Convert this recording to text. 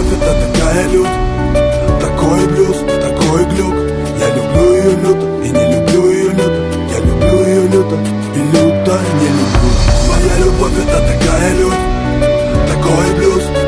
любовь это такая лють, такой блюз, такой глюк. Я люблю ее люто и не люблю ее люто. Я люблю ее люто и люто не люблю. Моя любовь это такая лють, такой блюз,